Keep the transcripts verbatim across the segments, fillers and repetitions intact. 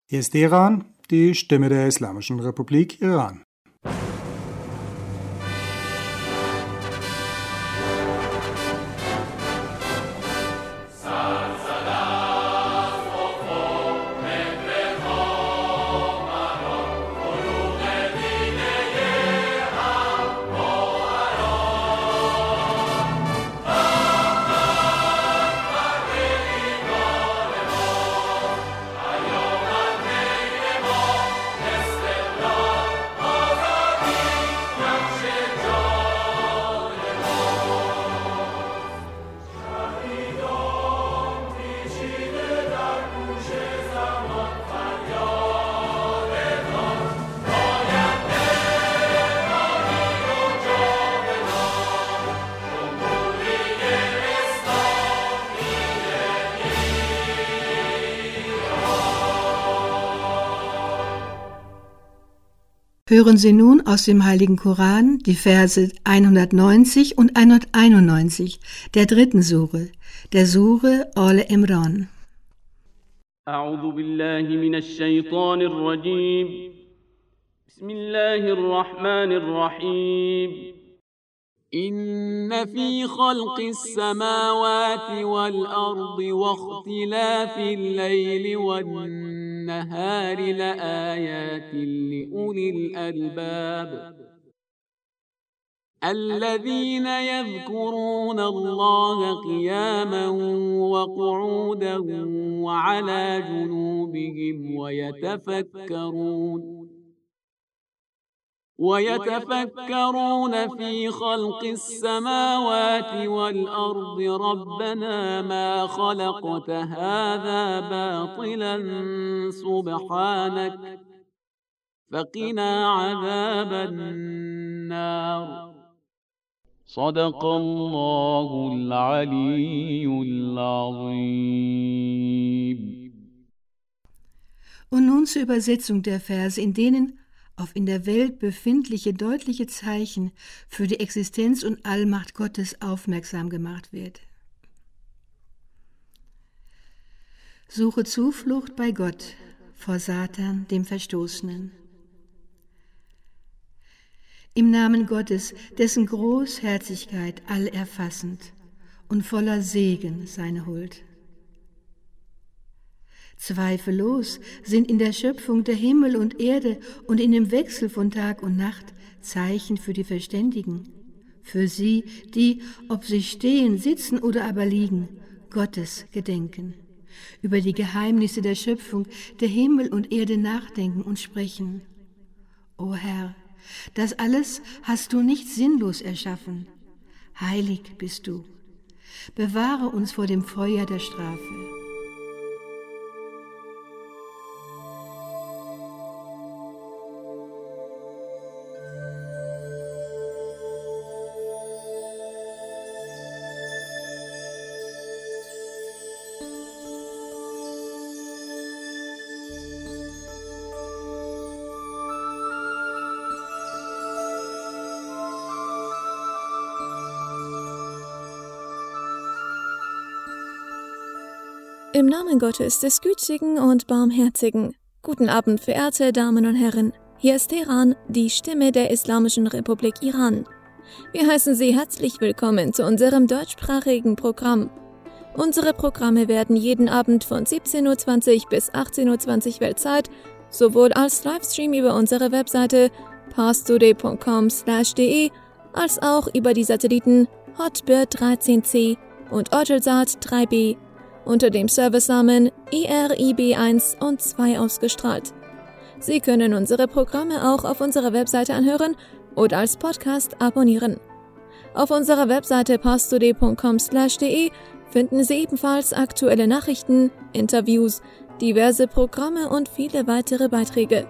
Hier ist Teheran, die Stimme der Islamischen Republik Iran. Hören Sie nun aus dem Heiligen Koran die Verse hundertneunzig und hunderteinundneunzig der dritten Sure, der Sure Al-Imran. أعوذ بالله من الشيطان الرجيم بسم الله الرحمن الرحيم إن في خلق السماوات والأرض واختلاف الليل والنهار لآيات لأولي الألباب الذين يذكرون الله قياما وقعودا وعلى جنوبهم ويتفكرون ويتفكرون في خلق السماوات والأرض ربنا ما خلقت هذا باطلا سبحانك فقنا عذاب النار صدق الله العلي العظيم. Und nun zur Übersetzung der Verse, in denen auf in der Welt befindliche deutliche Zeichen für die Existenz und Allmacht Gottes aufmerksam gemacht wird. Suche Zuflucht bei Gott vor Satan, dem Verstoßenen. Im Namen Gottes, dessen Großherzigkeit allerfassend und voller Segen seine Huld. Zweifellos sind in der Schöpfung der Himmel und Erde und in dem Wechsel von Tag und Nacht Zeichen für die Verständigen, für sie, die, ob sie stehen, sitzen oder aber liegen, Gottes gedenken, über die Geheimnisse der Schöpfung der Himmel und Erde nachdenken und sprechen. O Herr, das alles hast du nicht sinnlos erschaffen. Heilig bist du. Bewahre uns vor dem Feuer der Strafe. Im Namen Gottes, des Gütigen und Barmherzigen. Guten Abend, verehrte Damen und Herren. Hier ist Teheran, die Stimme der Islamischen Republik Iran. Wir heißen Sie herzlich willkommen zu unserem deutschsprachigen Programm. Unsere Programme werden jeden Abend von siebzehn Uhr zwanzig bis achtzehn Uhr zwanzig Weltzeit sowohl als Livestream über unsere Webseite parstoday punkt com slash de als auch über die Satelliten Hotbird dreizehn C und Eutelsat drei B unter dem Servicenamen I R I B eins und zwei ausgestrahlt. Sie können unsere Programme auch auf unserer Webseite anhören oder als Podcast abonnieren. Auf unserer Webseite parstoday punkt com slash de finden Sie ebenfalls aktuelle Nachrichten, Interviews, diverse Programme und viele weitere Beiträge.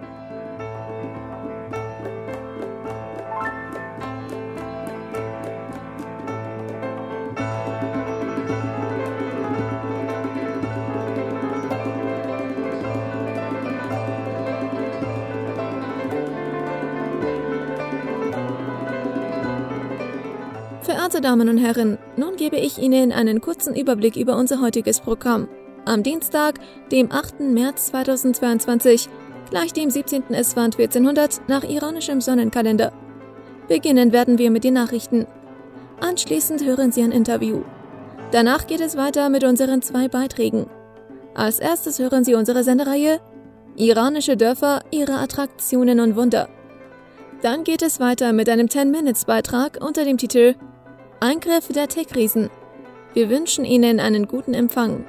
Verehrte Damen und Herren, nun gebe ich Ihnen einen kurzen Überblick über unser heutiges Programm. Am Dienstag, dem achten März zweitausendzweiundzwanzig, gleich dem siebzehnten Esfand vierzehnhundert nach iranischem Sonnenkalender. Beginnen werden wir mit den Nachrichten. Anschließend hören Sie ein Interview. Danach geht es weiter mit unseren zwei Beiträgen. Als erstes hören Sie unsere Sendereihe Iranische Dörfer, ihre Attraktionen und Wunder. Dann geht es weiter mit einem zehn-Minutes-Beitrag unter dem Titel Eingriff der Tech-Riesen. Wir wünschen Ihnen einen guten Empfang.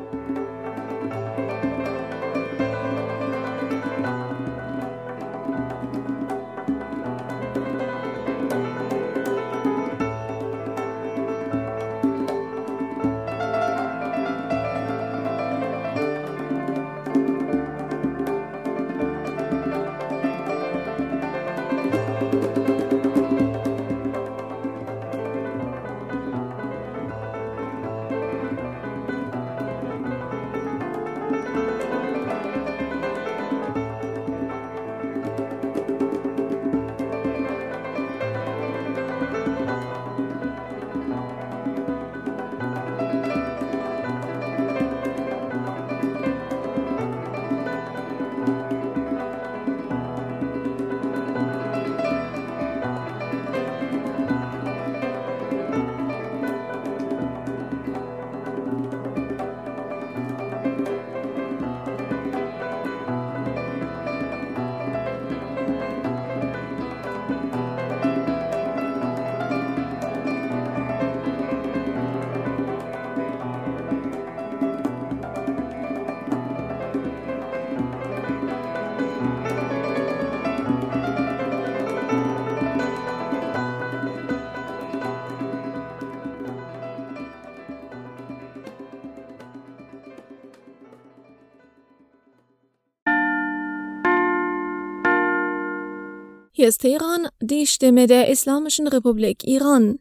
Hier ist Teheran, die Stimme der Islamischen Republik Iran.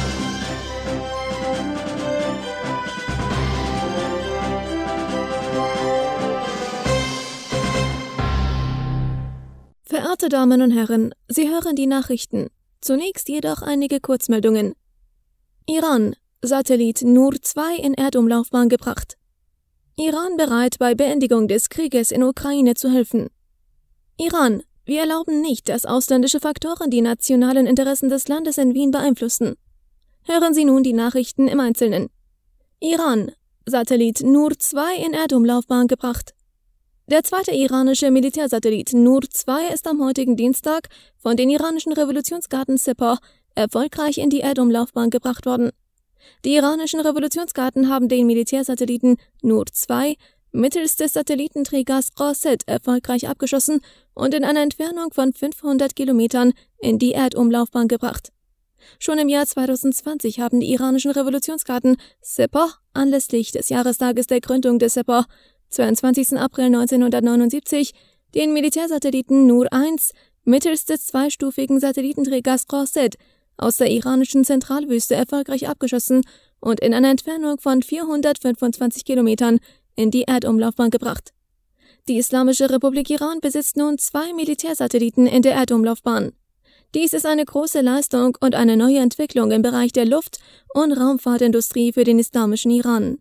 Verehrte Damen und Herren, Sie hören die Nachrichten. Zunächst jedoch einige Kurzmeldungen. Iran, Satellit Nur zwei in Erdumlaufbahn gebracht. Iran bereit, bei Beendigung des Krieges in Ukraine zu helfen. Iran, wir erlauben nicht, dass ausländische Faktoren die nationalen Interessen des Landes in Wien beeinflussen. Hören Sie nun die Nachrichten im Einzelnen. Iran, Satellit Nur zwei in Erdumlaufbahn gebracht. Der zweite iranische Militärsatellit Nur zwei ist am heutigen Dienstag von den iranischen Revolutionsgarden Sepah erfolgreich in die Erdumlaufbahn gebracht worden. Die iranischen Revolutionsgarden haben den Militärsatelliten Nur zwei mittels des Satellitenträgers Qased erfolgreich abgeschossen und in einer Entfernung von fünfhundert Kilometern in die Erdumlaufbahn gebracht. Schon im Jahr zweitausendzwanzig haben die iranischen Revolutionsgarden Sepah anlässlich des Jahrestages der Gründung des Sepah, zweiundzwanzigsten April neunzehnhundertneunundsiebzig, den Militärsatelliten Nur eins mittels des zweistufigen Satellitenträgers Qased aus der iranischen Zentralwüste erfolgreich abgeschossen und in einer Entfernung von vierhundertfünfundzwanzig Kilometern in die Erdumlaufbahn gebracht. Die Islamische Republik Iran besitzt nun zwei Militärsatelliten in der Erdumlaufbahn. Dies ist eine große Leistung und eine neue Entwicklung im Bereich der Luft- und Raumfahrtindustrie für den islamischen Iran.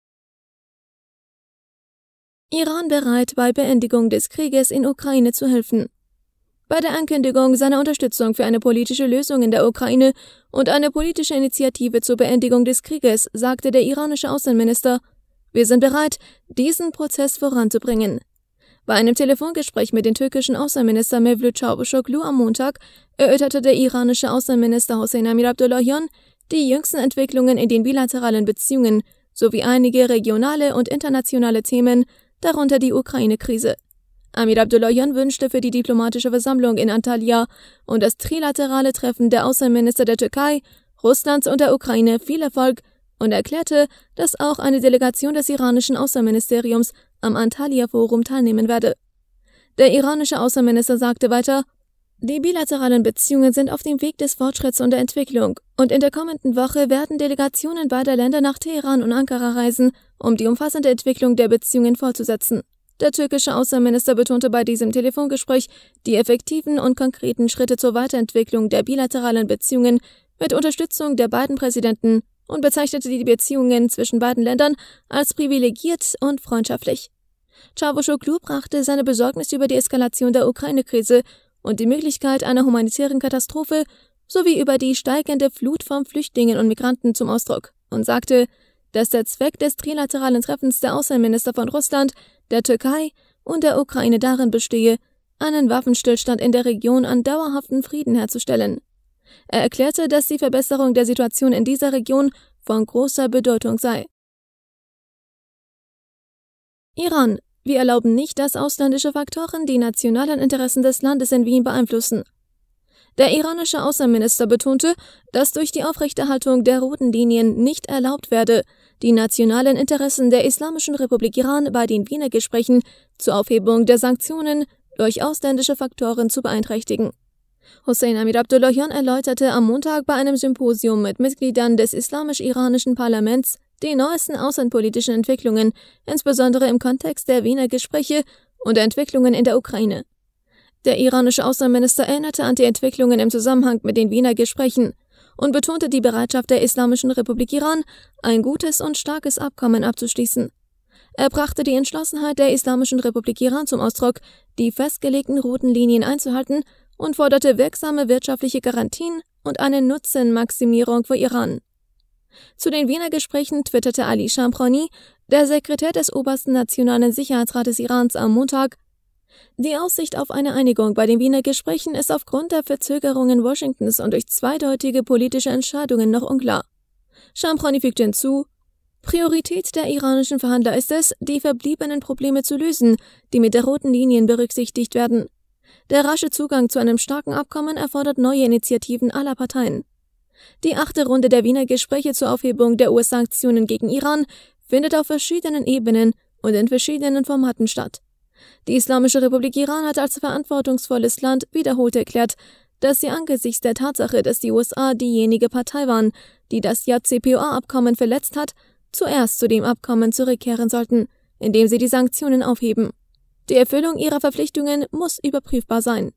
Iran bereit, bei Beendigung des Krieges in Ukraine zu helfen. Bei der Ankündigung seiner Unterstützung für eine politische Lösung in der Ukraine und eine politische Initiative zur Beendigung des Krieges sagte der iranische Außenminister: Wir sind bereit, diesen Prozess voranzubringen. Bei einem Telefongespräch mit dem türkischen Außenminister Mevlut Çavuşoğlu am Montag erörterte der iranische Außenminister Hossein Amir Abdullahian die jüngsten Entwicklungen in den bilateralen Beziehungen sowie einige regionale und internationale Themen, darunter die Ukraine-Krise. Amir Abdullahian wünschte für die diplomatische Versammlung in Antalya und das trilaterale Treffen der Außenminister der Türkei, Russlands und der Ukraine viel Erfolg und erklärte, dass auch eine Delegation des iranischen Außenministeriums am Antalya-Forum teilnehmen werde. Der iranische Außenminister sagte weiter: Die bilateralen Beziehungen sind auf dem Weg des Fortschritts und der Entwicklung und in der kommenden Woche werden Delegationen beider Länder nach Teheran und Ankara reisen, um die umfassende Entwicklung der Beziehungen fortzusetzen. Der türkische Außenminister betonte bei diesem Telefongespräch die effektiven und konkreten Schritte zur Weiterentwicklung der bilateralen Beziehungen mit Unterstützung der beiden Präsidenten und bezeichnete die Beziehungen zwischen beiden Ländern als privilegiert und freundschaftlich. Çavuşoğlu brachte seine Besorgnis über die Eskalation der Ukraine-Krise und die Möglichkeit einer humanitären Katastrophe sowie über die steigende Flut von Flüchtlingen und Migranten zum Ausdruck und sagte, dass der Zweck des trilateralen Treffens der Außenminister von Russland, der Türkei und der Ukraine darin bestehe, einen Waffenstillstand in der Region an dauerhaften Frieden herzustellen. Er erklärte, dass die Verbesserung der Situation in dieser Region von großer Bedeutung sei. Iran. Wir erlauben nicht, dass ausländische Faktoren die nationalen Interessen des Landes in Wien beeinflussen. Der iranische Außenminister betonte, dass durch die Aufrechterhaltung der roten Linien nicht erlaubt werde, die nationalen Interessen der Islamischen Republik Iran bei den Wiener Gesprächen zur Aufhebung der Sanktionen durch ausländische Faktoren zu beeinträchtigen. Hossein Amir Abdullahian erläuterte am Montag bei einem Symposium mit Mitgliedern des islamisch-iranischen Parlaments die neuesten außenpolitischen Entwicklungen, insbesondere im Kontext der Wiener Gespräche und der Entwicklungen in der Ukraine. Der iranische Außenminister erinnerte an die Entwicklungen im Zusammenhang mit den Wiener Gesprächen und betonte die Bereitschaft der Islamischen Republik Iran, ein gutes und starkes Abkommen abzuschließen. Er brachte die Entschlossenheit der Islamischen Republik Iran zum Ausdruck, die festgelegten roten Linien einzuhalten und forderte wirksame wirtschaftliche Garantien und eine Nutzenmaximierung für Iran. Zu den Wiener Gesprächen twitterte Ali Shamkhani, der Sekretär des Obersten Nationalen Sicherheitsrates Irans, am Montag: Die Aussicht auf eine Einigung bei den Wiener Gesprächen ist aufgrund der Verzögerungen Washingtons und durch zweideutige politische Entscheidungen noch unklar. Shamkhani fügte hinzu: Priorität der iranischen Verhandler ist es, die verbliebenen Probleme zu lösen, die mit der roten Linien berücksichtigt werden. Der rasche Zugang zu einem starken Abkommen erfordert neue Initiativen aller Parteien. Die achte Runde der Wiener Gespräche zur Aufhebung der U S-Sanktionen gegen Iran findet auf verschiedenen Ebenen und in verschiedenen Formaten statt. Die Islamische Republik Iran hat als verantwortungsvolles Land wiederholt erklärt, dass sie angesichts der Tatsache, dass die U S A diejenige Partei waren, die das J C P O A-Abkommen verletzt hat, zuerst zu dem Abkommen zurückkehren sollten, indem sie die Sanktionen aufheben. Die Erfüllung ihrer Verpflichtungen muss überprüfbar sein.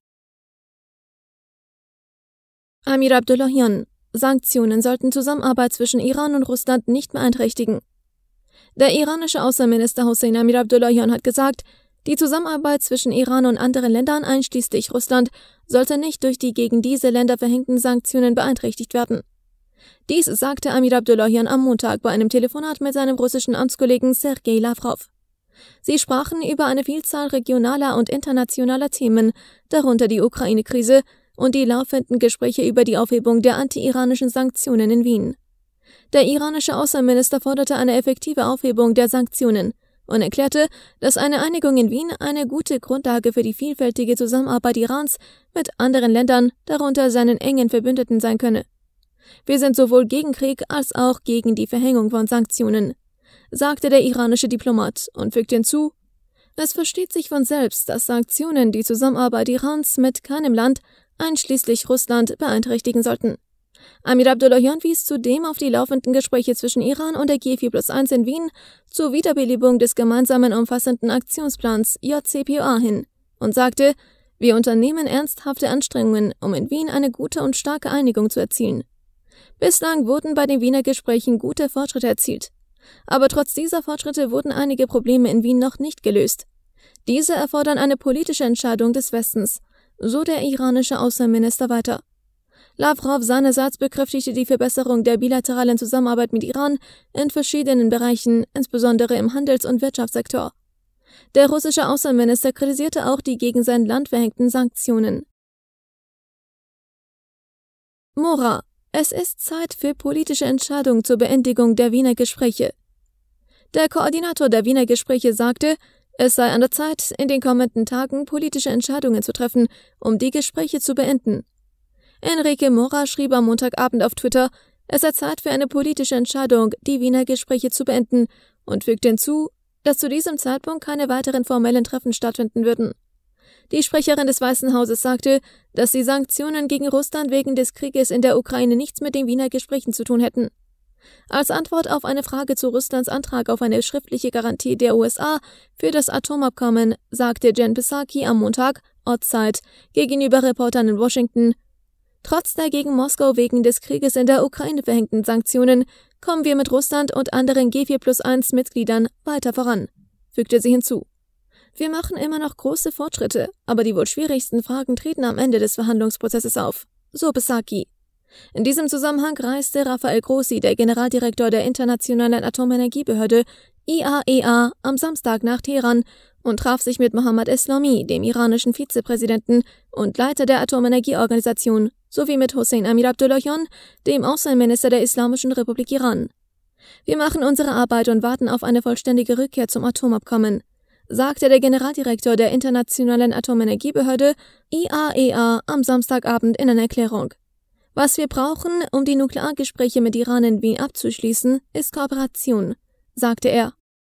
Amir Abdullahian: Sanktionen sollten Zusammenarbeit zwischen Iran und Russland nicht beeinträchtigen. Der iranische Außenminister Hossein Amir Abdullahian hat gesagt, die Zusammenarbeit zwischen Iran und anderen Ländern, einschließlich Russland, sollte nicht durch die gegen diese Länder verhängten Sanktionen beeinträchtigt werden. Dies sagte Amir Abdullahian am Montag bei einem Telefonat mit seinem russischen Amtskollegen Sergei Lavrov. Sie sprachen über eine Vielzahl regionaler und internationaler Themen, darunter die Ukraine-Krise und die laufenden Gespräche über die Aufhebung der anti-iranischen Sanktionen in Wien. Der iranische Außenminister forderte eine effektive Aufhebung der Sanktionen und erklärte, dass eine Einigung in Wien eine gute Grundlage für die vielfältige Zusammenarbeit Irans mit anderen Ländern, darunter seinen engen Verbündeten, sein könne. Wir sind sowohl gegen Krieg als auch gegen die Verhängung von Sanktionen, sagte der iranische Diplomat und fügte hinzu: Es versteht sich von selbst, dass Sanktionen die Zusammenarbeit Irans mit keinem Land, einschließlich Russland, beeinträchtigen sollten. Amir Abdullahian wies zudem auf die laufenden Gespräche zwischen Iran und der G vier plus eins in Wien zur Wiederbelebung des gemeinsamen umfassenden Aktionsplans J C P O A hin und sagte: Wir unternehmen ernsthafte Anstrengungen, um in Wien eine gute und starke Einigung zu erzielen. Bislang wurden bei den Wiener Gesprächen gute Fortschritte erzielt. Aber trotz dieser Fortschritte wurden einige Probleme in Wien noch nicht gelöst. Diese erfordern eine politische Entscheidung des Westens, so der iranische Außenminister weiter. Lavrov seinerseits bekräftigte die Verbesserung der bilateralen Zusammenarbeit mit Iran in verschiedenen Bereichen, insbesondere im Handels- und Wirtschaftssektor. Der russische Außenminister kritisierte auch die gegen sein Land verhängten Sanktionen. Mora: Es ist Zeit für politische Entscheidungen zur Beendigung der Wiener Gespräche. Der Koordinator der Wiener Gespräche sagte, es sei an der Zeit, in den kommenden Tagen politische Entscheidungen zu treffen, um die Gespräche zu beenden. Enrique Mora schrieb am Montagabend auf Twitter, es sei Zeit für eine politische Entscheidung, die Wiener Gespräche zu beenden, und fügte hinzu, dass zu diesem Zeitpunkt keine weiteren formellen Treffen stattfinden würden. Die Sprecherin des Weißen Hauses sagte, dass die Sanktionen gegen Russland wegen des Krieges in der Ukraine nichts mit den Wiener Gesprächen zu tun hätten. Als Antwort auf eine Frage zu Russlands Antrag auf eine schriftliche Garantie der U S A für das Atomabkommen sagte Jen Psaki am Montag, Ortszeit, gegenüber Reportern in Washington: Trotz der gegen Moskau wegen des Krieges in der Ukraine verhängten Sanktionen kommen wir mit Russland und anderen G vier plus eins Mitgliedern weiter voran, fügte sie hinzu. Wir machen immer noch große Fortschritte, aber die wohl schwierigsten Fragen treten am Ende des Verhandlungsprozesses auf, so Psaki. In diesem Zusammenhang reiste Rafael Grossi, der Generaldirektor der Internationalen Atomenergiebehörde I A E A, am Samstag nach Teheran und traf sich mit Mohammad Eslami, dem iranischen Vizepräsidenten und Leiter der Atomenergieorganisation, sowie mit Hossein Amir Abdullahian, dem Außenminister der Islamischen Republik Iran. Wir machen unsere Arbeit und warten auf eine vollständige Rückkehr zum Atomabkommen, sagte der Generaldirektor der Internationalen Atomenergiebehörde I A E A am Samstagabend in einer Erklärung. Was wir brauchen, um die Nukleargespräche mit Iran in Wien abzuschließen, ist Kooperation, sagte er.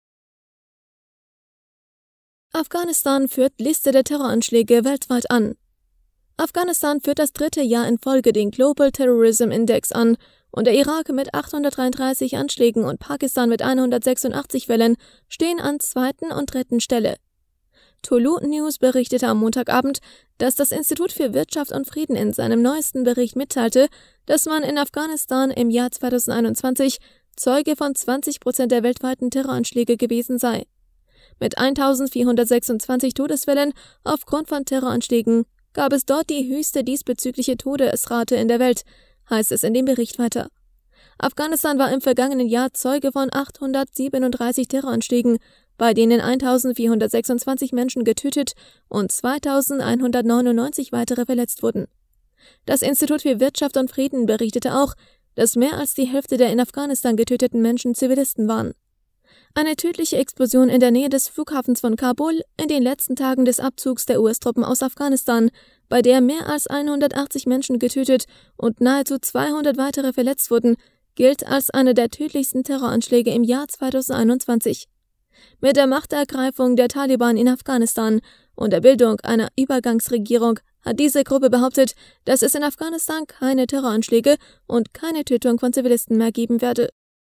Afghanistan führt Liste der Terroranschläge weltweit an. Afghanistan führt das dritte Jahr in Folge den Global Terrorism Index an und der Irak mit achthundertdreiunddreißig Anschlägen und Pakistan mit hundertsechsundachtzig Fällen stehen an zweiten und dritten Stelle. Tulu News berichtete am Montagabend, dass das Institut für Wirtschaft und Frieden in seinem neuesten Bericht mitteilte, dass man in Afghanistan im Jahr zweitausendeinundzwanzig Zeuge von zwanzig Prozent der weltweiten Terroranschläge gewesen sei. Mit eintausendvierhundertsechsundzwanzig Todesfällen aufgrund von Terroranschlägen gab es dort die höchste diesbezügliche Todesrate in der Welt, heißt es in dem Bericht weiter. Afghanistan war im vergangenen Jahr Zeuge von achthundertsiebenunddreißig Terroranschlägen, bei denen eintausendvierhundertsechsundzwanzig Menschen getötet und zweitausendeinhundertneunundneunzig weitere verletzt wurden. Das Institut für Wirtschaft und Frieden berichtete auch, dass mehr als die Hälfte der in Afghanistan getöteten Menschen Zivilisten waren. Eine tödliche Explosion in der Nähe des Flughafens von Kabul in den letzten Tagen des Abzugs der U S-Truppen aus Afghanistan, bei der mehr als hundertachtzig Menschen getötet und nahezu zweihundert weitere verletzt wurden, gilt als einer der tödlichsten Terroranschläge im Jahr zweitausendeinundzwanzig. Mit der Machtergreifung der Taliban in Afghanistan und der Bildung einer Übergangsregierung hat diese Gruppe behauptet, dass es in Afghanistan keine Terroranschläge und keine Tötung von Zivilisten mehr geben werde.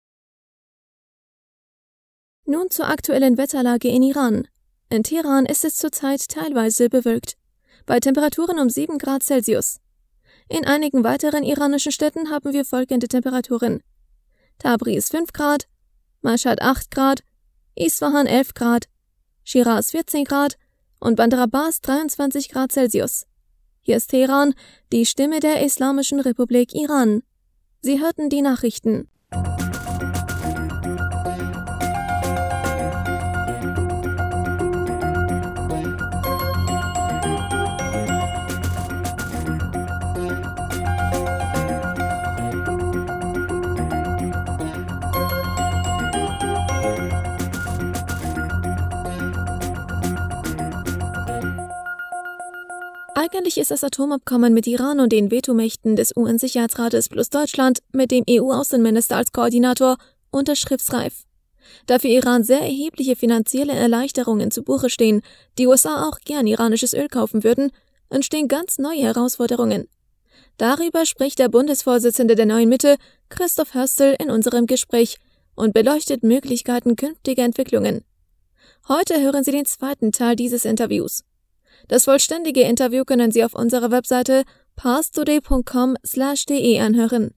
Nun zur aktuellen Wetterlage in Iran. In Teheran ist es zurzeit teilweise bewölkt, bei Temperaturen um sieben Grad Celsius. In einigen weiteren iranischen Städten haben wir folgende Temperaturen: Tabriz fünf Grad, Mashhad acht Grad, Isfahan elf Grad, Shiraz vierzehn Grad und Bandar Abbas dreiundzwanzig Grad Celsius. Hier ist Teheran, die Stimme der Islamischen Republik Iran. Sie hörten die Nachrichten. Eigentlich ist das Atomabkommen mit Iran und den Vetomächten des U N-Sicherheitsrates plus Deutschland mit dem E U-Außenminister als Koordinator unterschriftsreif. Da für Iran sehr erhebliche finanzielle Erleichterungen zu Buche stehen, die U S A auch gern iranisches Öl kaufen würden, entstehen ganz neue Herausforderungen. Darüber spricht der Bundesvorsitzende der Neuen Mitte, Christoph Höstl, in unserem Gespräch und beleuchtet Möglichkeiten künftiger Entwicklungen. Heute hören Sie den zweiten Teil dieses Interviews. Das vollständige Interview können Sie auf unserer Webseite parstoday punkt com slash de anhören.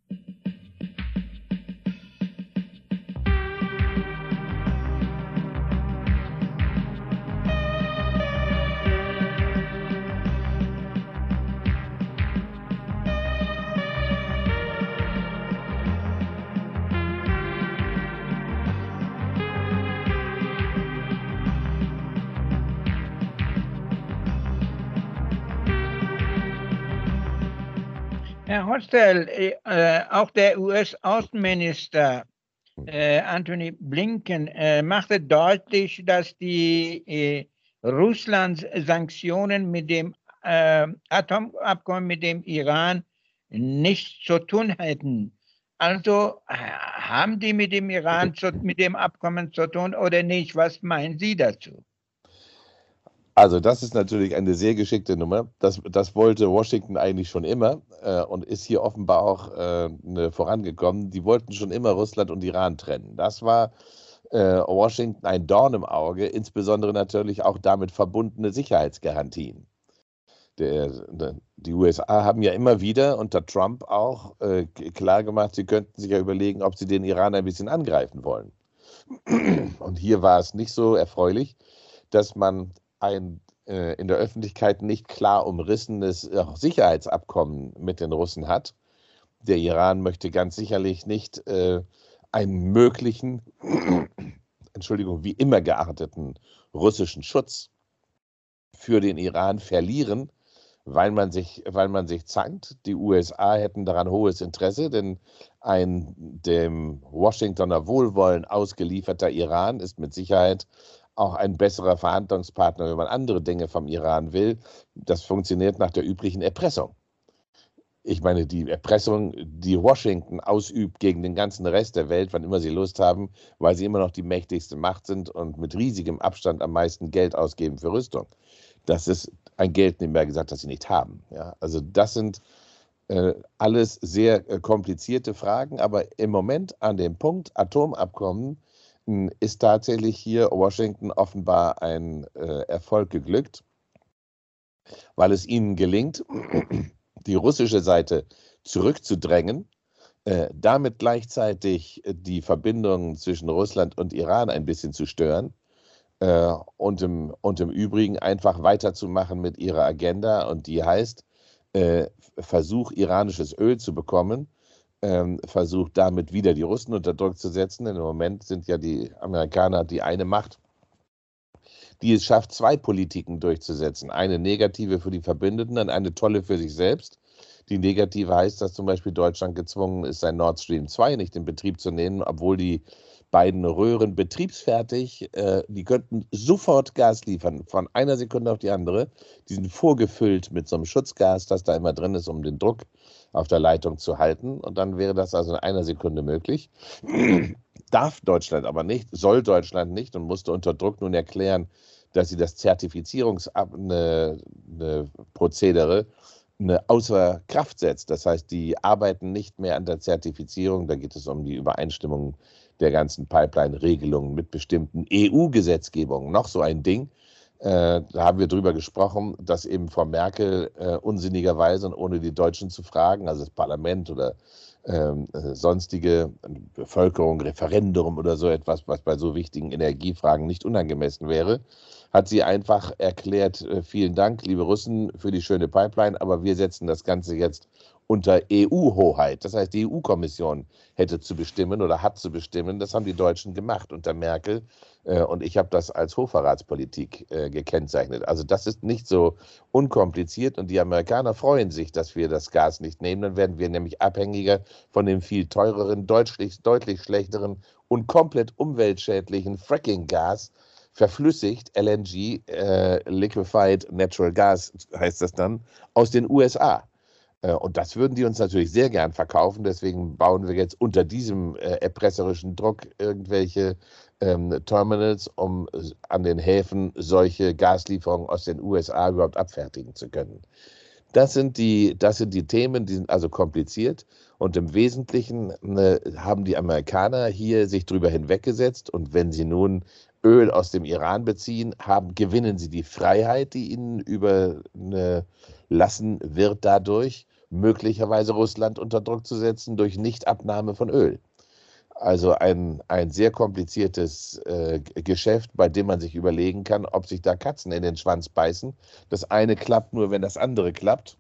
Herr Höstl, äh, auch der U S-Außenminister äh, Antony Blinken äh, machte deutlich, dass die äh, Russlands Sanktionen mit dem äh, Atomabkommen mit dem Iran nichts zu tun hätten. Also äh, haben die mit dem Iran zu, mit dem Abkommen zu tun oder nicht? Was meinen Sie dazu? Also das ist natürlich eine sehr geschickte Nummer. Das, das wollte Washington eigentlich schon immer äh, und ist hier offenbar auch äh, ne, vorangekommen. Die wollten schon immer Russland und Iran trennen. Das war äh, Washington ein Dorn im Auge, insbesondere natürlich auch damit verbundene Sicherheitsgarantien. Der, die U S A haben ja immer wieder unter Trump auch äh, klargemacht, sie könnten sich ja überlegen, ob sie den Iran ein bisschen angreifen wollen. Und hier war es nicht so erfreulich, dass man ein äh, in der Öffentlichkeit nicht klar umrissenes äh, Sicherheitsabkommen mit den Russen hat. Der Iran möchte ganz sicherlich nicht äh, einen möglichen, Entschuldigung, wie immer gearteten russischen Schutz für den Iran verlieren, weil man sich, weil man sich zankt. Die U S A hätten daran hohes Interesse, denn ein dem Washingtoner Wohlwollen ausgelieferter Iran ist mit Sicherheit auch ein besserer Verhandlungspartner, wenn man andere Dinge vom Iran will. Das funktioniert nach der üblichen Erpressung. Ich meine, die Erpressung, die Washington ausübt gegen den ganzen Rest der Welt, wann immer sie Lust haben, weil sie immer noch die mächtigste Macht sind und mit riesigem Abstand am meisten Geld ausgeben für Rüstung. Das ist ein Geld, nebenbei gesagt, das sie nicht haben. Ja, also das sind äh, alles sehr äh, komplizierte Fragen, aber im Moment an dem Punkt Atomabkommen mh, ist tatsächlich hier Washington offenbar ein äh, Erfolg geglückt, weil es ihnen gelingt, die russische Seite zurückzudrängen, äh, damit gleichzeitig die Verbindungen zwischen Russland und Iran ein bisschen zu stören äh, und, im, und im Übrigen einfach weiterzumachen mit ihrer Agenda, und die heißt, äh, Versuch, iranisches Öl zu bekommen, äh, versucht damit wieder die Russen unter Druck zu setzen. Im Moment sind ja die Amerikaner die eine Macht, die es schafft, zwei Politiken durchzusetzen. Eine negative für die Verbündeten und eine tolle für sich selbst. Die negative heißt, dass zum Beispiel Deutschland gezwungen ist, sein Nord Stream zwei nicht in Betrieb zu nehmen, obwohl die beiden Röhren betriebsfertig, äh, die könnten sofort Gas liefern, von einer Sekunde auf die andere. Die sind vorgefüllt mit so einem Schutzgas, das da immer drin ist, um den Druck auf der Leitung zu halten. Und dann wäre das also in einer Sekunde möglich. Darf Deutschland aber nicht, soll Deutschland nicht und musste unter Druck nun erklären, dass sie das Zertifizierungsprozedere eine außer Kraft setzt. Das heißt, die arbeiten nicht mehr an der Zertifizierung. Da geht es um die Übereinstimmung der ganzen Pipeline-Regelungen mit bestimmten E U-Gesetzgebungen. Noch so ein Ding. Äh, da haben wir drüber gesprochen, dass eben Frau Merkel äh, unsinnigerweise und ohne die Deutschen zu fragen, also das Parlament oder ähm, sonstige Bevölkerung, Referendum oder so etwas, was bei so wichtigen Energiefragen nicht unangemessen wäre, hat sie einfach erklärt, äh, vielen Dank, liebe Russen, für die schöne Pipeline, aber wir setzen das Ganze jetzt unter E U-Hoheit. Das heißt, die E U-Kommission hätte zu bestimmen oder hat zu bestimmen. Das haben die Deutschen gemacht unter Merkel. Äh, und ich habe das als Hochverratspolitik äh, gekennzeichnet. Also das ist nicht so unkompliziert. Und die Amerikaner freuen sich, dass wir das Gas nicht nehmen. Dann werden wir nämlich abhängiger von dem viel teureren, deutlich, deutlich schlechteren und komplett umweltschädlichen Fracking-Gas, verflüssigt, L N G, äh, Liquefied Natural Gas heißt das dann, aus den U S A. Und das würden die uns natürlich sehr gern verkaufen. Deswegen bauen wir jetzt unter diesem äh, erpresserischen Druck irgendwelche ähm, Terminals, um äh, an den Häfen solche Gaslieferungen aus den U S A überhaupt abfertigen zu können. Das sind die, das sind die Themen, die sind also kompliziert. Und im Wesentlichen äh, haben die Amerikaner hier sich drüber hinweggesetzt. Und wenn sie nun Öl aus dem Iran beziehen, haben, gewinnen sie die Freiheit, die ihnen überlassen wird dadurch, möglicherweise Russland unter Druck zu setzen durch Nichtabnahme von Öl. Also ein, ein sehr kompliziertes äh, Geschäft, bei dem man sich überlegen kann, ob sich da Katzen in den Schwanz beißen. Das eine klappt nur, wenn das andere klappt.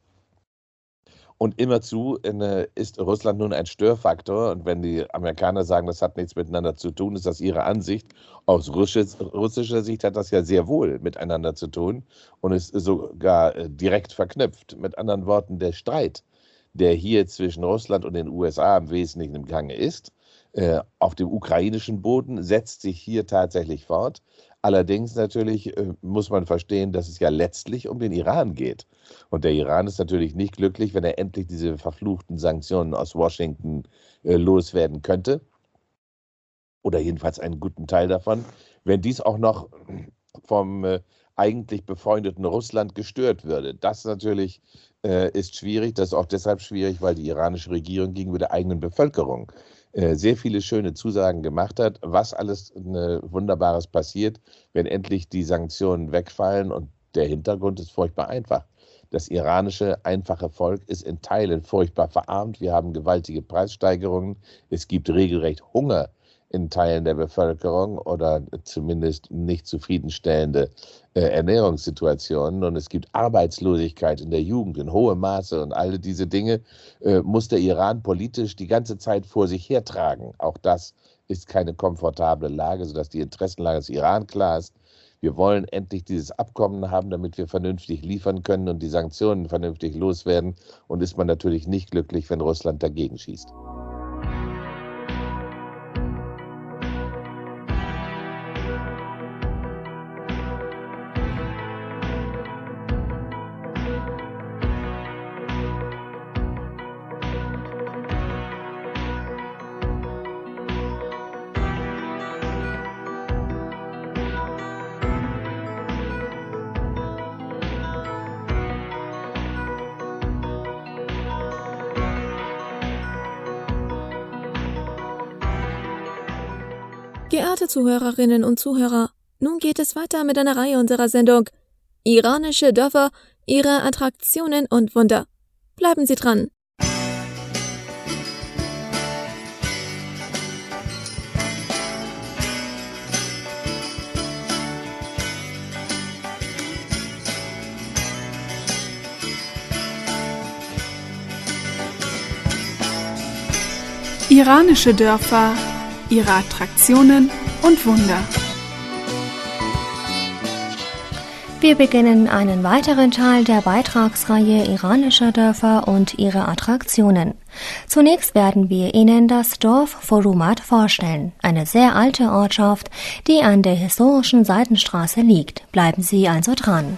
Und immerzu äh, ist Russland nun ein Störfaktor. Und wenn die Amerikaner sagen, das hat nichts miteinander zu tun, ist das ihre Ansicht. Aus russischer Sicht hat das ja sehr wohl miteinander zu tun und ist sogar äh, direkt verknüpft. Mit anderen Worten, der Streit, der hier zwischen Russland und den U S A im Wesentlichen im Gange ist, äh, auf dem ukrainischen Boden, setzt sich hier tatsächlich fort. Allerdings natürlich äh, muss man verstehen, dass es ja letztlich um den Iran geht. Und der Iran ist natürlich nicht glücklich, wenn er endlich diese verfluchten Sanktionen aus Washington äh, loswerden könnte. Oder jedenfalls einen guten Teil davon. Wenn dies auch noch vom äh, eigentlich befreundeten Russland gestört würde. Das natürlich äh, ist schwierig. Das ist auch deshalb schwierig, weil die iranische Regierung gegenüber der eigenen Bevölkerung äh, sehr viele schöne Zusagen gemacht hat, was alles äh, Wunderbares passiert, wenn endlich die Sanktionen wegfallen und Der Hintergrund ist furchtbar einfach. Das iranische einfache Volk ist in Teilen furchtbar verarmt. Wir haben gewaltige Preissteigerungen. Es gibt regelrecht Hunger in Teilen der Bevölkerung oder zumindest nicht zufriedenstellende äh, Ernährungssituationen. Und es gibt Arbeitslosigkeit in der Jugend in hohem Maße. Und alle diese Dinge äh, muss der Iran politisch die ganze Zeit vor sich hertragen. Auch das ist keine komfortable Lage, sodass die Interessenlage des Iran klar ist. Wir wollen endlich dieses Abkommen haben, damit wir vernünftig liefern können und die Sanktionen vernünftig loswerden. Und ist man natürlich nicht glücklich, wenn Russland dagegen schießt. Geehrte Zuhörerinnen und Zuhörer, nun geht es weiter mit einer Reihe unserer Sendung Iranische Dörfer, ihre Attraktionen und Wunder. Bleiben Sie dran! Iranische Dörfer, ihre Attraktionen und Wunder. Wir beginnen einen weiteren Teil der Beitragsreihe Iranischer Dörfer und ihre Attraktionen. Zunächst werden wir Ihnen das Dorf Forumat vorstellen, eine sehr alte Ortschaft, die an der historischen Seidenstraße liegt. Bleiben Sie also dran.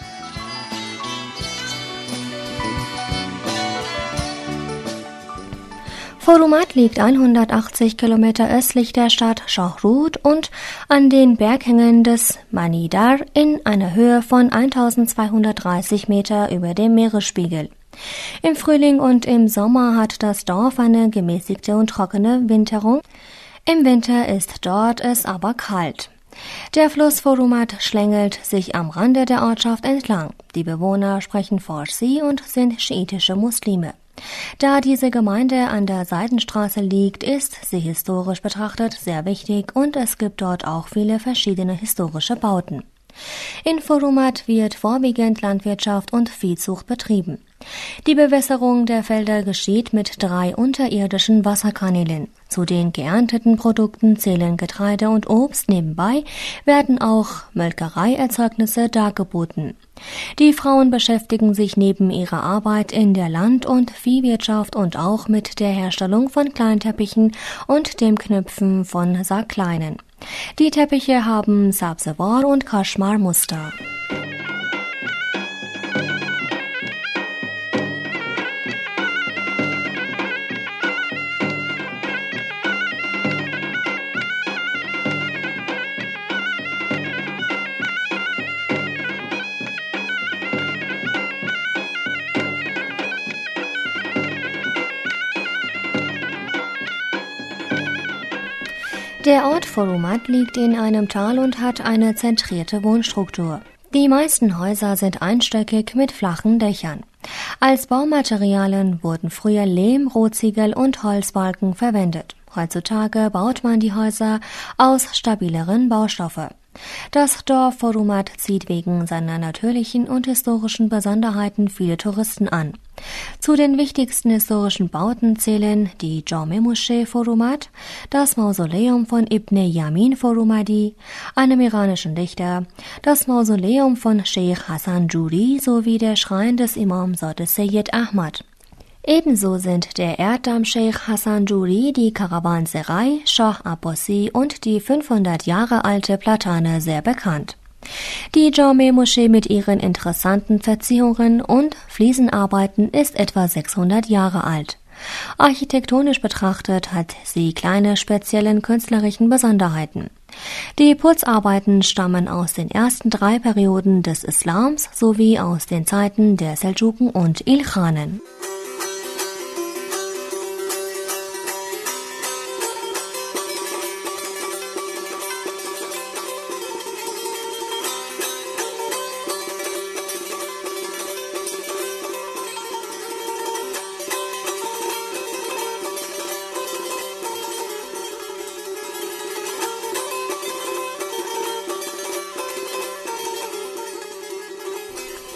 Forumat liegt hundertachtzig Kilometer östlich der Stadt Shohrud und an den Berghängen des Manidar in einer Höhe von eintausendzweihundertdreißig Meter über dem Meeresspiegel. Im Frühling und im Sommer hat das Dorf eine gemäßigte und trockene Winterung. Im Winter ist dort es aber kalt. Der Fluss Forumat schlängelt sich am Rande der Ortschaft entlang. Die Bewohner sprechen Farsi und sind schiitische Muslime. Da diese Gemeinde an der Seidenstraße liegt, ist sie historisch betrachtet sehr wichtig und es gibt dort auch viele verschiedene historische Bauten. In Forumat wird vorwiegend Landwirtschaft und Viehzucht betrieben. Die Bewässerung der Felder geschieht mit drei unterirdischen Wasserkanälen. Zu den geernteten Produkten zählen Getreide und Obst, nebenbei werden auch Molkereierzeugnisse dargeboten. Die Frauen beschäftigen sich neben ihrer Arbeit in der Land- und Viehwirtschaft und auch mit der Herstellung von Kleinteppichen und dem Knüpfen von Sackleinen. Die Teppiche haben Sabzewar und Kaschmar-Muster. Der Ort Forumat liegt in einem Tal und hat eine zentrierte Wohnstruktur. Die meisten Häuser sind einstöckig mit flachen Dächern. Als Baumaterialien wurden früher Lehm, Rotziegel und Holzbalken verwendet. Heutzutage baut man die Häuser aus stabileren Baustoffe. Das Dorf Forumat zieht wegen seiner natürlichen und historischen Besonderheiten viele Touristen an. Zu den wichtigsten historischen Bauten zählen die Jame-Moschee Forumat, das Mausoleum von Ibn Yamin Forumadi, einem iranischen Dichter, das Mausoleum von Sheikh Hassan Juri sowie der Schrein des Imam Sode Seyyed Ahmad. Ebenso sind der Erddamm Sheikh Hassan Juri, die Karawanserei Shah Abbasi und die fünfhundert Jahre alte Platane sehr bekannt. Die Jame-Moschee mit ihren interessanten Verzierungen und Fliesenarbeiten ist etwa sechshundert Jahre alt. Architektonisch betrachtet hat sie kleine speziellen künstlerischen Besonderheiten. Die Putzarbeiten stammen aus den ersten drei Perioden des Islams sowie aus den Zeiten der Seldschuken und Ilkhanen.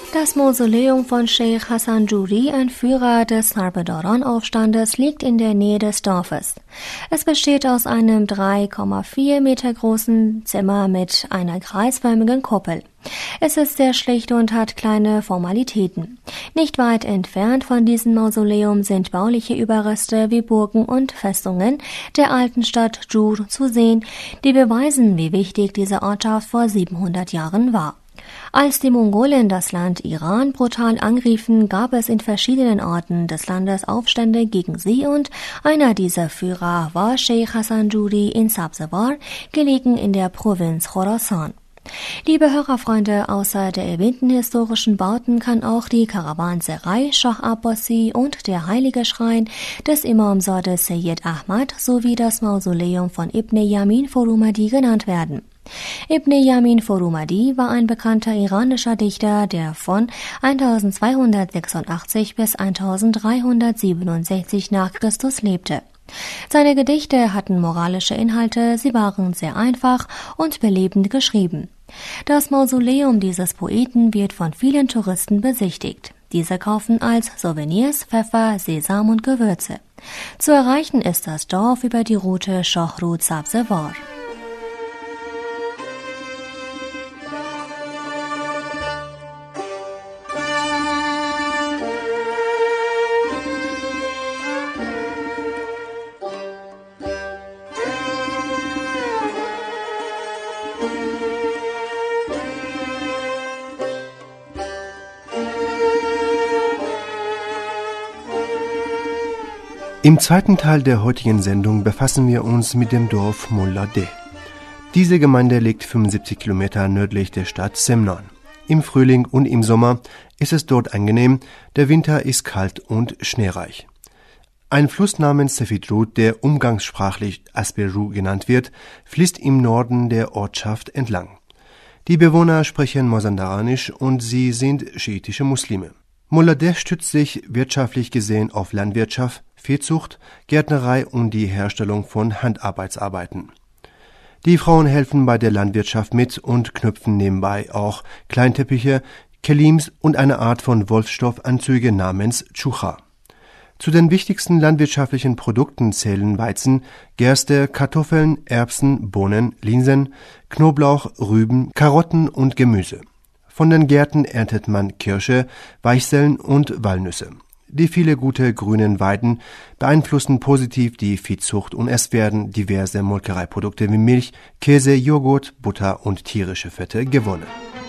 Das Mausoleum von Sheikh Hassan Juri, ein Führer des Sarbedaran-Aufstandes, liegt in der Nähe des Dorfes. Es besteht aus einem drei Komma vier Meter großen Zimmer mit einer kreisförmigen Kuppel. Es ist sehr schlicht und hat kleine Formalitäten. Nicht weit entfernt von diesem Mausoleum sind bauliche Überreste wie Burgen und Festungen der alten Stadt Jur zu sehen, die beweisen, wie wichtig diese Ortschaft vor siebenhundert Jahren war. Als die Mongolen das Land Iran brutal angriffen, gab es in verschiedenen Orten des Landes Aufstände gegen sie und einer dieser Führer war Sheikh Hassan Juri in Sabzewar, gelegen in der Provinz Khorasan. Liebe Hörerfreunde, außer der erwähnten historischen Bauten kann auch die Karawanserei Shah Abbasi und der Heilige Schrein des Imamzade Sayyid Ahmad sowie das Mausoleum von Ibn Yamin Foroumadi genannt werden. Ibn Yamin Foroumadi war ein bekannter iranischer Dichter, der von eintausendzweihundertsechsundachtzig bis eintausenddreihundertsiebenundsechzig nach Christus lebte. Seine Gedichte hatten moralische Inhalte, sie waren sehr einfach und belebend geschrieben. Das Mausoleum dieses Poeten wird von vielen Touristen besichtigt. Diese kaufen als Souvenirs Pfeffer, Sesam und Gewürze. Zu erreichen ist das Dorf über die Route Shohruz-Sabzewar. Im zweiten Teil der heutigen Sendung befassen wir uns mit dem Dorf Molla-Deh. Diese Gemeinde liegt fünfundsiebzig Kilometer nördlich der Stadt Semnan. Im Frühling und im Sommer ist es dort angenehm, der Winter ist kalt und schneereich. Ein Fluss namens Sefidrud, der umgangssprachlich Asperu genannt wird, fließt im Norden der Ortschaft entlang. Die Bewohner sprechen Mazandaranisch und sie sind schiitische Muslime. Molla-Deh stützt sich wirtschaftlich gesehen auf Landwirtschaft, Viehzucht, Gärtnerei und die Herstellung von Handarbeitsarbeiten. Die Frauen helfen bei der Landwirtschaft mit und knüpfen nebenbei auch Kleinteppiche, Kelims und eine Art von Wolfsstoffanzüge namens Tschucha. Zu den wichtigsten landwirtschaftlichen Produkten zählen Weizen, Gerste, Kartoffeln, Erbsen, Bohnen, Linsen, Knoblauch, Rüben, Karotten und Gemüse. Von den Gärten erntet man Kirsche, Weichseln und Walnüsse. Die viele gute grünen Weiden beeinflussen positiv die Viehzucht und es werden diverse Molkereiprodukte wie Milch, Käse, Joghurt, Butter und tierische Fette gewonnen.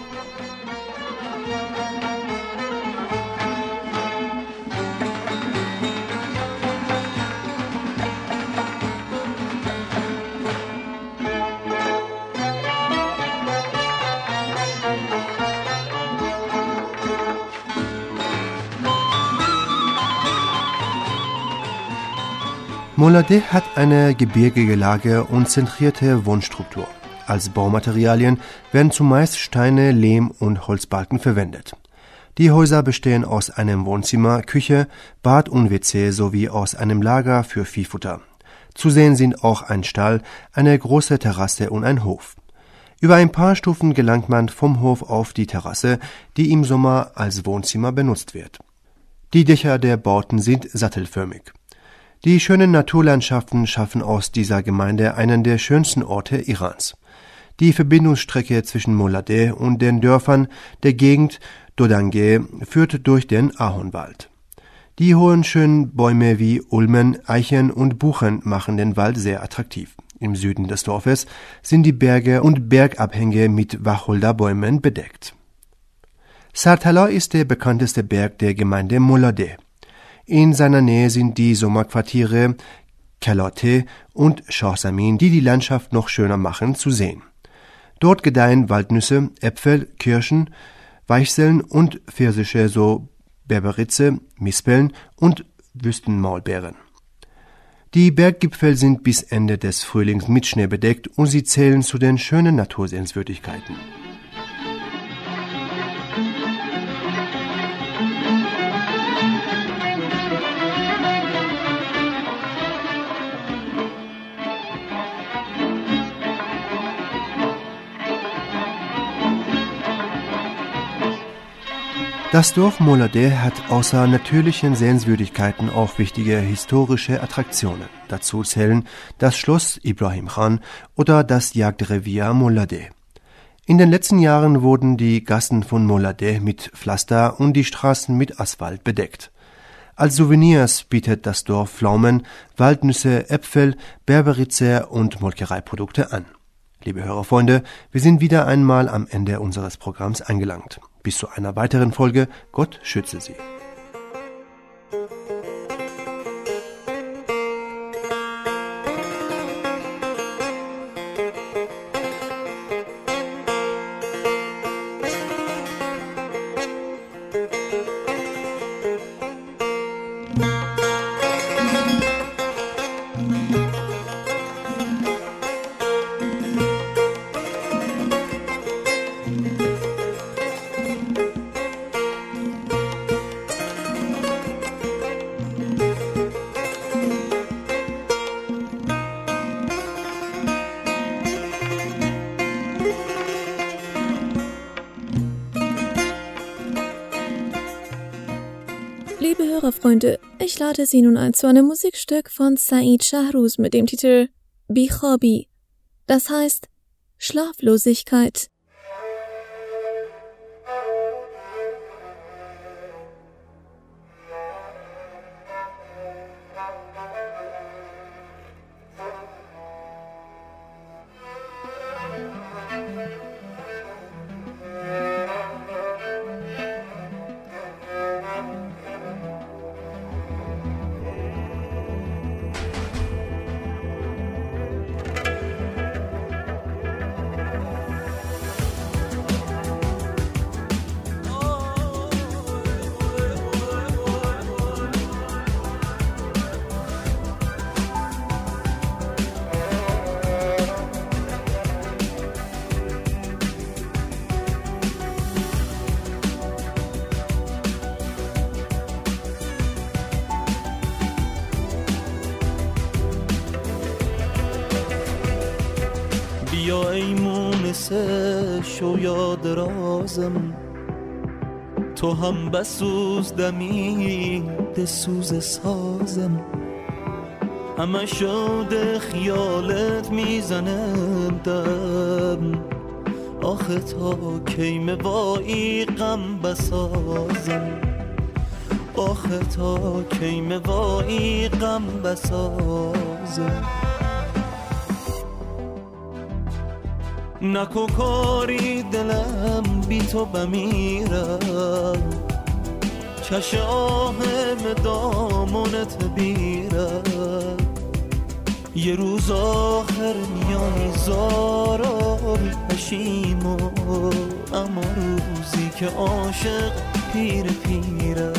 Molla-Deh hat eine gebirgige Lage und zentrierte Wohnstruktur. Als Baumaterialien werden zumeist Steine, Lehm und Holzbalken verwendet. Die Häuser bestehen aus einem Wohnzimmer, Küche, Bad und W C sowie aus einem Lager für Viehfutter. Zu sehen sind auch ein Stall, eine große Terrasse und ein Hof. Über ein paar Stufen gelangt man vom Hof auf die Terrasse, die im Sommer als Wohnzimmer benutzt wird. Die Dächer der Bauten sind sattelförmig. Die schönen Naturlandschaften schaffen aus dieser Gemeinde einen der schönsten Orte Irans. Die Verbindungsstrecke zwischen Molla-Deh und den Dörfern der Gegend Dodange führt durch den Ahornwald. Die hohen schönen Bäume wie Ulmen, Eichen und Buchen machen den Wald sehr attraktiv. Im Süden des Dorfes sind die Berge und Bergabhänge mit Wacholderbäumen bedeckt. Sartala ist der bekannteste Berg der Gemeinde Molla-Deh. In seiner Nähe sind die Sommerquartiere Kaloteh und Shahsamin, die die Landschaft noch schöner machen, zu sehen. Dort gedeihen Waldnüsse, Äpfel, Kirschen, Weichseln und Pfirsiche, so Berberitze, Mispeln und Wüstenmaulbeeren. Die Berggipfel sind bis Ende des Frühlings mit Schnee bedeckt und sie zählen zu den schönen Natursehenswürdigkeiten. Das Dorf Moladeh hat außer natürlichen Sehenswürdigkeiten auch wichtige historische Attraktionen. Dazu zählen das Schloss Ibrahim Khan oder das Jagdrevier Moladeh. In den letzten Jahren wurden die Gassen von Moladeh mit Pflaster und die Straßen mit Asphalt bedeckt. Als Souvenirs bietet das Dorf Pflaumen, Waldnüsse, Äpfel, Berberize und Molkereiprodukte an. Liebe Hörerfreunde, wir sind wieder einmal am Ende unseres Programms angelangt. Bis zu einer weiteren Folge. Gott schütze Sie. Liebe Hörerfreunde, ich lade Sie nun ein zu einem Musikstück von Said Shahruz mit dem Titel Bikhabi. Das heißt Schlaflosigkeit. بیا ای مونس شویا درازم، تو هم بسوز دمی دسوز سازم، همه شود خیالت میزنم دم، آخه تا کی موایی غم بسازم، آخه تا کی موایی غم بسازم. نکو کاری دلم بی تو بمیرم، چش آهم دامونت بیرم، یه روز آخر میای زارم پشیمو، اما روزی که عاشق پیر پیره،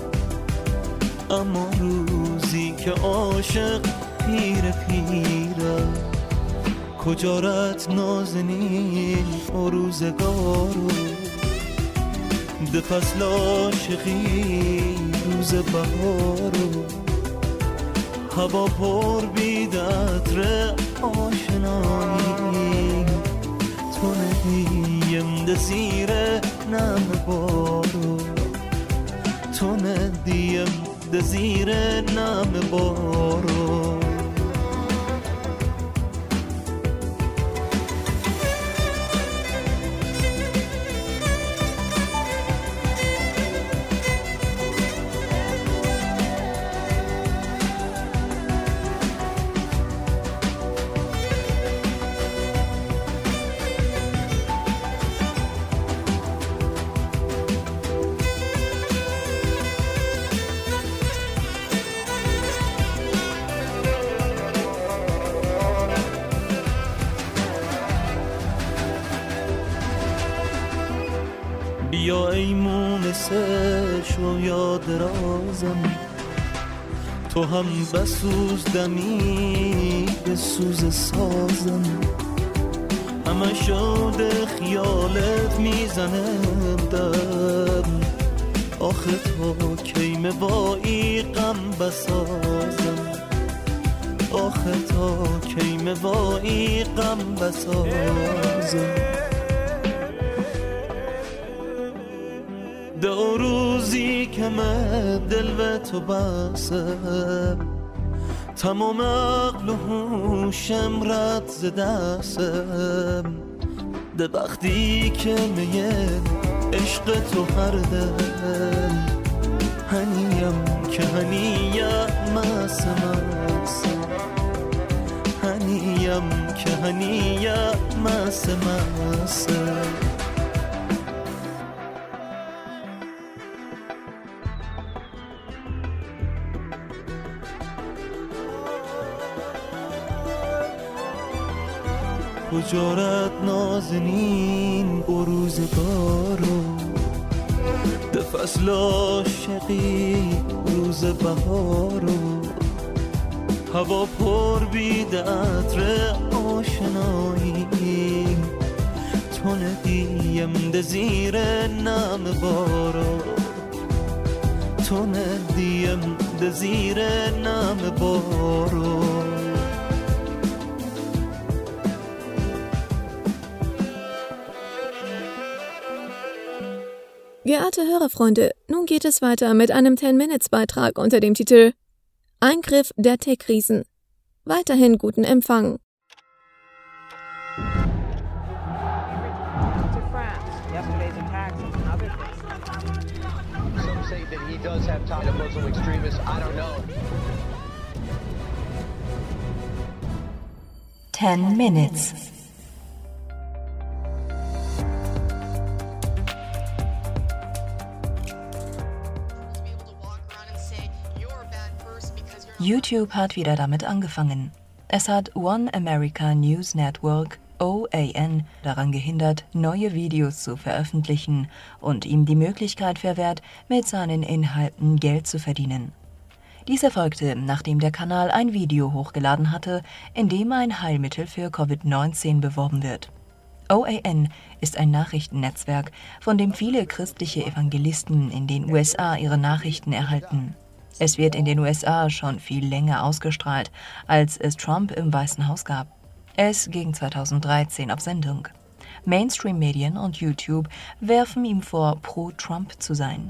اما روزی که عاشق پیر پیره، کجا رت نازنین و روزگارو، ده فصل عاشقی روز بهارو، هوا پر بید عطر آشنایی، تو ندیم ده زیر نم بارو، تو ندیم ده زیر نم بارو. بیا ای مونس شویا درازم، تو هم بسوز دمی بسوز سازم، همه شود خیالت میزنم دم، آخه تا کی موایی غم بسازم، آخه تا کی موایی غم بسازم. دو روزی که من دل و تو بسم تمام عقل و هوشم رد ز دستم ده وقتی که میه عشق تو هر دم هنیم که هنیم مس مس هنیم که هنیم مس مس کجارت نازنین بروز بارو ده فصل عاشقی روز بهارو هوا پر بید عطر آشنایی تو ندیم ده زیر نم بارو تو ندیم ده زیر نم بارو Geehrte Hörerfreunde, nun geht es weiter mit einem Ten-Minutes-Beitrag unter dem Titel Eingriff der Tech-Riesen. Weiterhin guten Empfang. Ten Minutes. YouTube hat wieder damit angefangen. Es hat One America News Network, O A N, daran gehindert, neue Videos zu veröffentlichen und ihm die Möglichkeit verwehrt, mit seinen Inhalten Geld zu verdienen. Dies erfolgte, nachdem der Kanal ein Video hochgeladen hatte, in dem ein Heilmittel für Covid neunzehn beworben wird. O A N ist ein Nachrichtennetzwerk, von dem viele christliche Evangelisten in den U S A ihre Nachrichten erhalten. Es wird in den U S A schon viel länger ausgestrahlt, als es Trump im Weißen Haus gab. Es ging zweitausenddreizehn auf Sendung. Mainstream-Medien und YouTube werfen ihm vor, pro-Trump zu sein.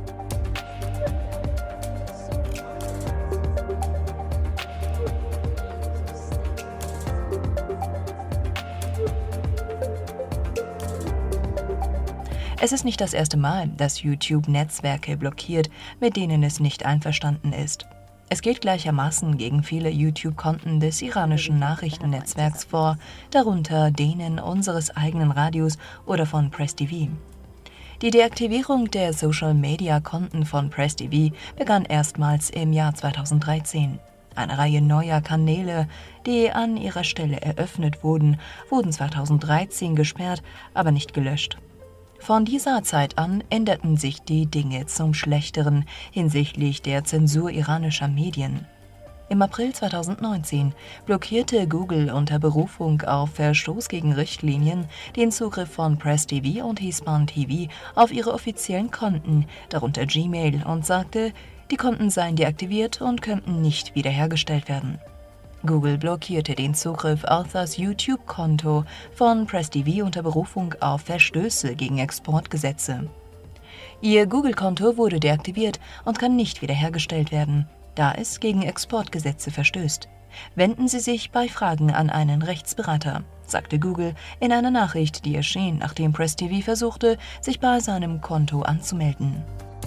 Es ist nicht das erste Mal, dass YouTube Netzwerke blockiert, mit denen es nicht einverstanden ist. Es geht gleichermaßen gegen viele YouTube-Konten des iranischen Nachrichtennetzwerks vor, darunter denen unseres eigenen Radios oder von Press T V. Die Deaktivierung der Social-Media-Konten von Press T V begann erstmals im Jahr zweitausenddreizehn. Eine Reihe neuer Kanäle, die an ihrer Stelle eröffnet wurden, wurden zweitausenddreizehn gesperrt, aber nicht gelöscht. Von dieser Zeit an änderten sich die Dinge zum Schlechteren hinsichtlich der Zensur iranischer Medien. Im April zweitausendneunzehn blockierte Google unter Berufung auf Verstoß gegen Richtlinien den Zugriff von Press T V und Hispan T V auf ihre offiziellen Konten, darunter Gmail, und sagte, die Konten seien deaktiviert und könnten nicht wiederhergestellt werden. Google blockierte den Zugriff auf das YouTube-Konto von Press T V unter Berufung auf Verstöße gegen Exportgesetze. Ihr Google-Konto wurde deaktiviert und kann nicht wiederhergestellt werden, da es gegen Exportgesetze verstößt. Wenden Sie sich bei Fragen an einen Rechtsberater, sagte Google in einer Nachricht, die erschien, nachdem Press T V versuchte, sich bei seinem Konto anzumelden.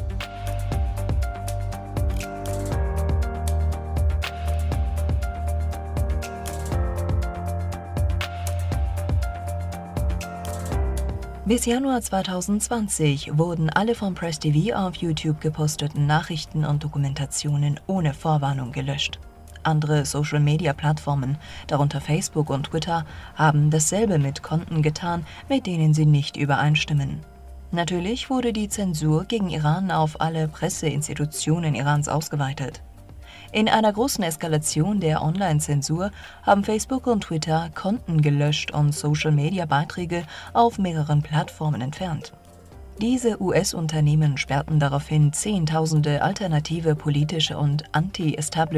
Bis Januar zweitausendzwanzig wurden alle von Press T V auf YouTube geposteten Nachrichten und Dokumentationen ohne Vorwarnung gelöscht. Andere Social-Media-Plattformen, darunter Facebook und Twitter, haben dasselbe mit Konten getan, mit denen sie nicht übereinstimmen. Natürlich wurde die Zensur gegen Iran auf alle Presseinstitutionen Irans ausgeweitet. In einer großen Eskalation der Online-Zensur haben Facebook und Twitter Konten gelöscht und Social-Media-Beiträge auf mehreren Plattformen entfernt. Diese U S-Unternehmen sperrten daraufhin Zehntausende alternative politische und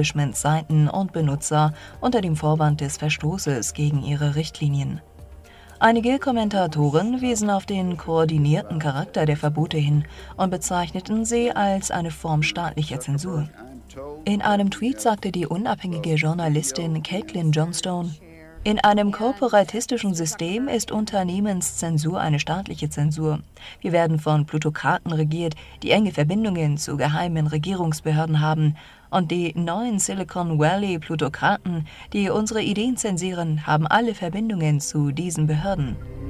Anti-Establishment-Seiten und Benutzer unter dem Vorwand des Verstoßes gegen ihre Richtlinien. Einige Kommentatoren wiesen auf den koordinierten Charakter der Verbote hin und bezeichneten sie als eine Form staatlicher Zensur. In einem Tweet sagte die unabhängige Journalistin Caitlin Johnstone: In einem kooperatistischen System ist Unternehmenszensur eine staatliche Zensur. Wir werden von Plutokraten regiert, die enge Verbindungen zu geheimen Regierungsbehörden haben. Und die neuen Silicon Valley Plutokraten, die unsere Ideen zensieren, haben alle Verbindungen zu diesen Behörden.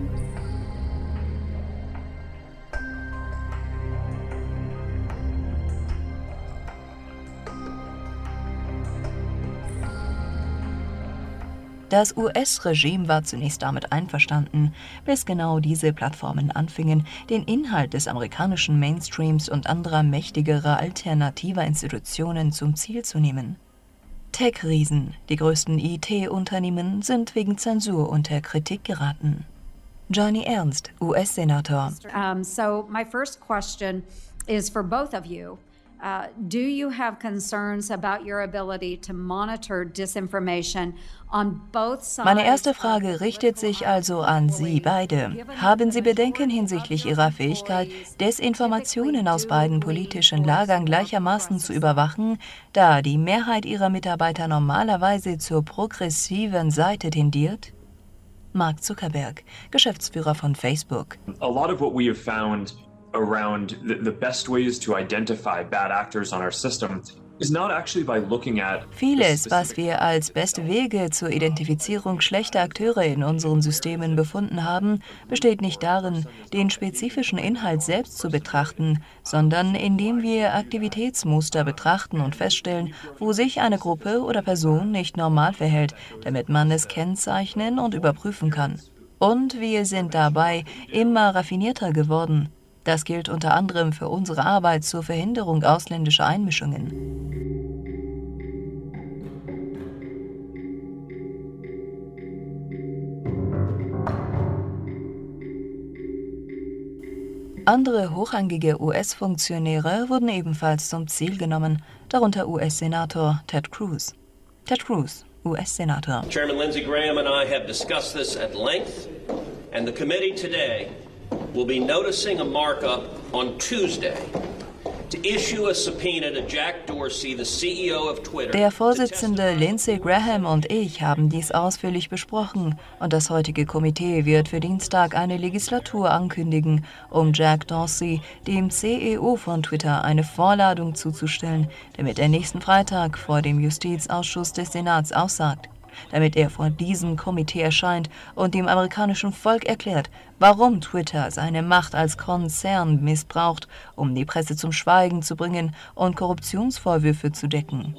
Das U S-Regime war zunächst damit einverstanden, bis genau diese Plattformen anfingen, den Inhalt des amerikanischen Mainstreams und anderer mächtigerer alternativer Institutionen zum Ziel zu nehmen. Tech-Riesen, die größten I T-Unternehmen, sind wegen Zensur unter Kritik geraten. Johnny Ernst, U S-Senator. Um, so my first question is for both of you. Uh, do you have concerns about your ability to monitor disinformation on both sides? Meine erste Frage richtet sich also an Sie beide. Haben Sie Bedenken hinsichtlich Ihrer Fähigkeit, Desinformationen aus beiden politischen Lagern gleichermaßen zu überwachen, da die Mehrheit Ihrer Mitarbeiter normalerweise zur progressiven Seite tendiert? Mark Zuckerberg, Geschäftsführer von Facebook. A lot of what we have found around the, the best ways to identify bad actors on our system is not actually by looking at Vieles, was wir als beste Wege zur Identifizierung schlechter Akteure in unseren Systemen befunden haben, besteht nicht darin, den spezifischen Inhalt selbst zu betrachten, sondern indem wir Aktivitätsmuster betrachten und feststellen, wo sich eine Gruppe oder Person nicht normal verhält, damit man es kennzeichnen und überprüfen kann. Und wir sind dabei immer raffinierter geworden. Das gilt unter anderem für unsere Arbeit zur Verhinderung ausländischer Einmischungen. Andere hochrangige U S-Funktionäre wurden ebenfalls zum Ziel genommen, darunter U S-Senator Ted Cruz. Ted Cruz, U S-Senator. Chairman Lindsey Graham and I have discussed this at length, and the committee today will be noticing a markup on Tuesday to issue a subpoena to Jack Dorsey, the C E O of Twitter. Der Vorsitzende Lindsey Graham und ich haben dies ausführlich besprochen und das heutige Komitee wird für Dienstag eine Legislatur ankündigen, um Jack Dorsey, dem C E O von Twitter, eine Vorladung zuzustellen, damit er nächsten Freitag vor dem Justizausschuss des Senats aussagt. Damit er vor diesem Komitee erscheint und dem amerikanischen Volk erklärt, warum Twitter seine Macht als Konzern missbraucht, um die Presse zum Schweigen zu bringen und Korruptionsvorwürfe zu decken.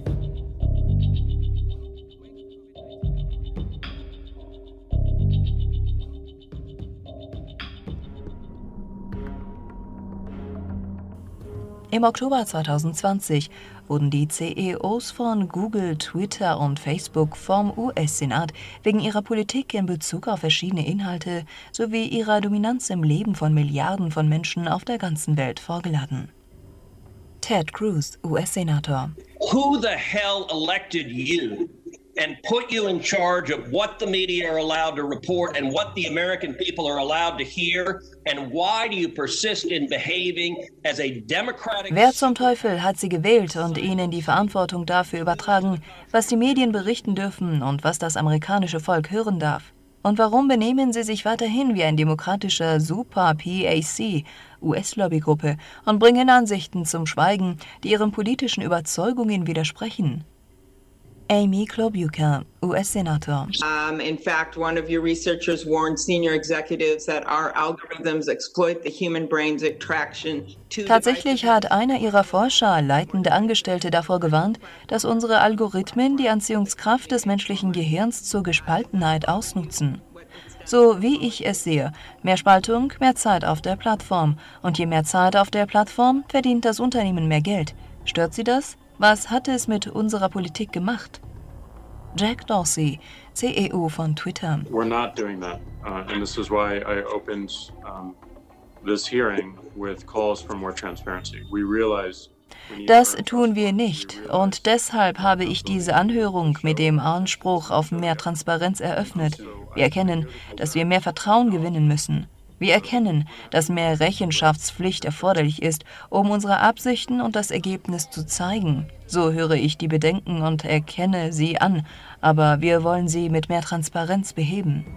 Im Oktober zweitausendzwanzig wurden die C E Os von Google, Twitter und Facebook vom U S-Senat wegen ihrer Politik in Bezug auf verschiedene Inhalte sowie ihrer Dominanz im Leben von Milliarden von Menschen auf der ganzen Welt vorgeladen. Ted Cruz, U S-Senator. Who the hell elected you and put you in charge of what the media are allowed to report and what the American people are allowed to hear? And why do you persist in behaving as a democratic... Wer zum Teufel hat sie gewählt und ihnen die Verantwortung dafür übertragen, was die Medien berichten dürfen und was das amerikanische Volk hören darf? Und warum benehmen sie sich weiterhin wie ein demokratischer Super-P A C, U S-Lobbygruppe, und bringen Ansichten zum Schweigen, die ihren politischen Überzeugungen widersprechen? Amy Klobuchar, U S-Senator. Um, in fact, one of your researchers warned senior executives that our algorithms exploit the human brain's attraction to... Tatsächlich hat einer ihrer Forscher, leitende Angestellte, davor gewarnt, dass unsere Algorithmen die Anziehungskraft des menschlichen Gehirns zur Gespaltenheit ausnutzen. So wie ich es sehe, mehr Spaltung, mehr Zeit auf der Plattform. Und je mehr Zeit auf der Plattform, verdient das Unternehmen mehr Geld. Stört Sie das? Was hat es mit unserer Politik gemacht? Jack Dorsey, C E O von Twitter. We're not doing that, uh, and this is why I opened um, this hearing with calls for more transparency. We realize Das tun wir nicht und deshalb habe ich diese Anhörung mit dem Anspruch auf mehr Transparenz eröffnet. Wir erkennen, dass wir mehr Vertrauen gewinnen müssen. Wir erkennen, dass mehr Rechenschaftspflicht erforderlich ist, um unsere Absichten und das Ergebnis zu zeigen. So höre ich die Bedenken und erkenne sie an, aber wir wollen sie mit mehr Transparenz beheben.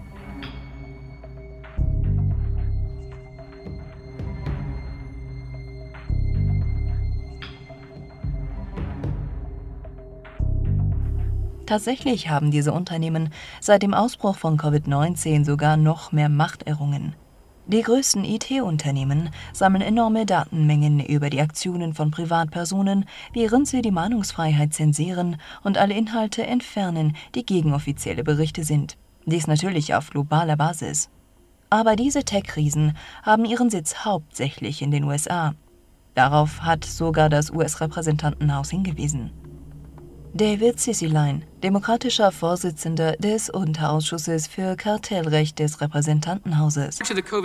Tatsächlich haben diese Unternehmen seit dem Ausbruch von Covid neunzehn sogar noch mehr Macht errungen. Die größten I T-Unternehmen sammeln enorme Datenmengen über die Aktionen von Privatpersonen, während sie die Meinungsfreiheit zensieren und alle Inhalte entfernen, die gegen offizielle Berichte sind. Dies natürlich auf globaler Basis. Aber diese Tech-Riesen haben ihren Sitz hauptsächlich in den U S A. Darauf hat sogar das U S-Repräsentantenhaus hingewiesen. David Cicilline, demokratischer Vorsitzender des Unterausschusses für Kartellrecht des Repräsentantenhauses.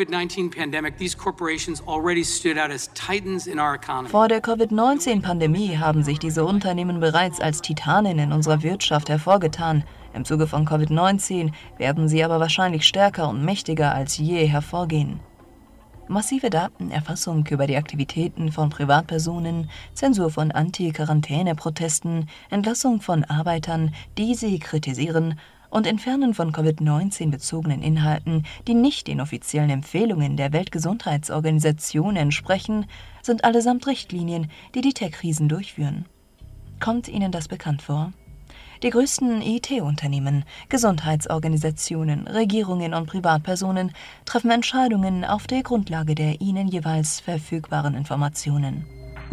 Vor der Covid neunzehn Pandemie haben sich diese Unternehmen bereits als Titanen in unserer Wirtschaft hervorgetan. Im Zuge von Covid neunzehn werden sie aber wahrscheinlich stärker und mächtiger als je hervorgehen. Massive Datenerfassung über die Aktivitäten von Privatpersonen, Zensur von Anti-Quarantäne-Protesten, Entlassung von Arbeitern, die sie kritisieren, und Entfernen von Covid neunzehn bezogenen Inhalten, die nicht den offiziellen Empfehlungen der Weltgesundheitsorganisation entsprechen, sind allesamt Richtlinien, die die Tech-Riesen durchführen. Kommt Ihnen das bekannt vor? Die größten I T-Unternehmen, Gesundheitsorganisationen, Regierungen und Privatpersonen treffen Entscheidungen auf der Grundlage der ihnen jeweils verfügbaren Informationen.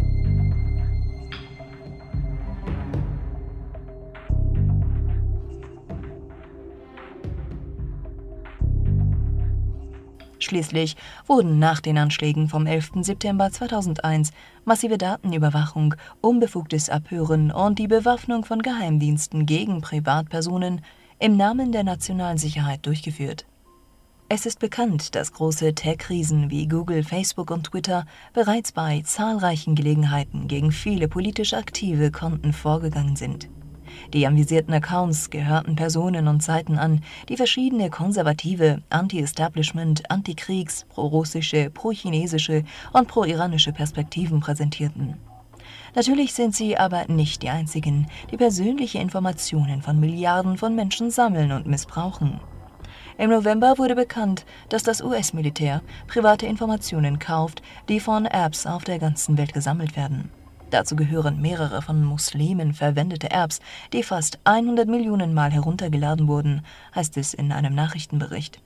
Schließlich wurden nach den Anschlägen vom elften September zweitausendeins massive Datenüberwachung, unbefugtes Abhören und die Bewaffnung von Geheimdiensten gegen Privatpersonen im Namen der nationalen Sicherheit durchgeführt. Es ist bekannt, dass große Tech-Riesen wie Google, Facebook und Twitter bereits bei zahlreichen Gelegenheiten gegen viele politisch aktive Konten vorgegangen sind. Die anvisierten Accounts gehörten Personen und Seiten an, die verschiedene konservative, anti-Establishment, antikriegs-, pro-russische, pro-chinesische und pro-iranische Perspektiven präsentierten. Natürlich sind sie aber nicht die einzigen, die persönliche Informationen von Milliarden von Menschen sammeln und missbrauchen. Im November wurde bekannt, dass das U S-Militär private Informationen kauft, die von Apps auf der ganzen Welt gesammelt werden. Dazu gehören mehrere von Muslimen verwendete Apps, die fast hundert Millionen Mal heruntergeladen wurden, heißt es in einem Nachrichtenbericht.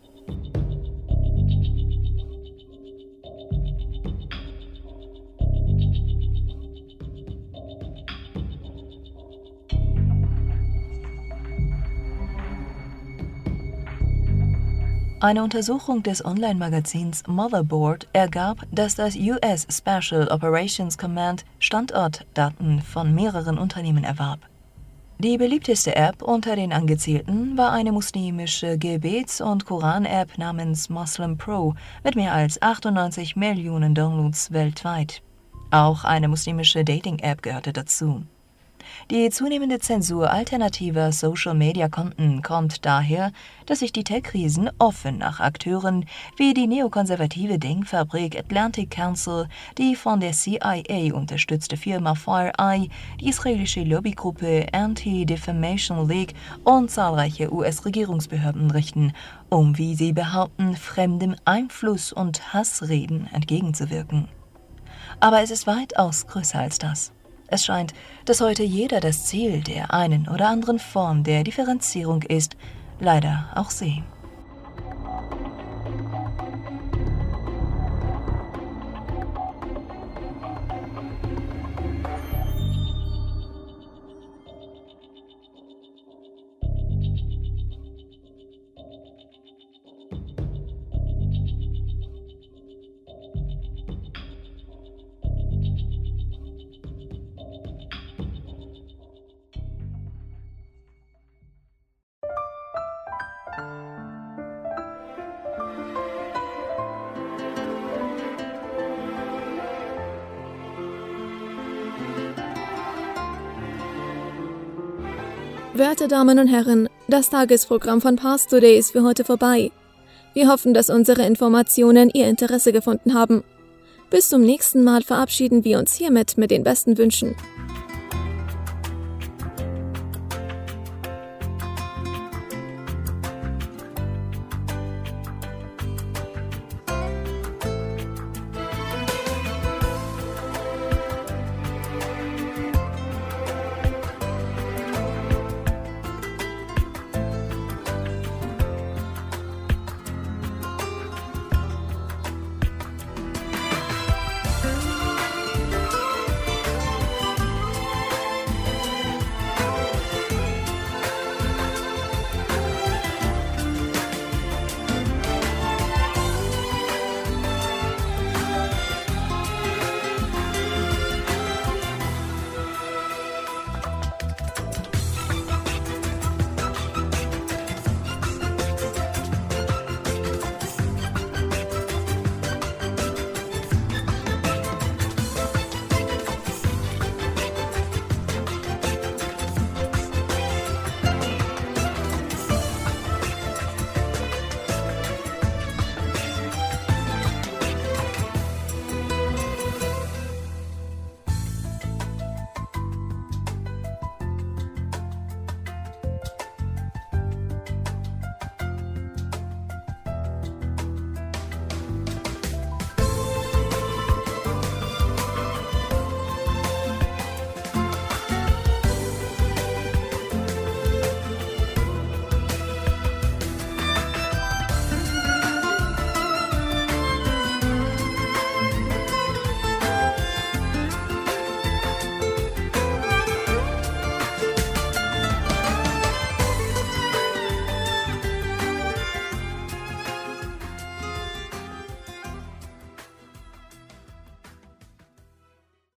Eine Untersuchung des Online-Magazins Motherboard ergab, dass das U S Special Operations Command Standortdaten von mehreren Unternehmen erwarb. Die beliebteste App unter den angezielten war eine muslimische Gebets- und Koran-App namens Muslim Pro mit mehr als achtundneunzig Millionen Downloads weltweit. Auch eine muslimische Dating-App gehörte dazu. Die zunehmende Zensur alternativer Social-Media-Konten kommt daher, dass sich die Tech-Riesen offen nach Akteuren wie die neokonservative Denkfabrik Atlantic Council, die von der C I A unterstützte Firma FireEye, die israelische Lobbygruppe Anti-Defamation League und zahlreiche U S-Regierungsbehörden richten, um, wie sie behaupten, fremdem Einfluss und Hassreden entgegenzuwirken. Aber es ist weitaus größer als das. Es scheint, dass heute jeder das Ziel der einen oder anderen Form der Differenzierung ist, leider auch sie. Werte Damen und Herren, Das Tagesprogramm von Pars Today ist für heute vorbei. Wir hoffen, dass unsere Informationen Ihr Interesse gefunden haben. Bis zum nächsten Mal verabschieden wir uns hiermit mit den besten Wünschen.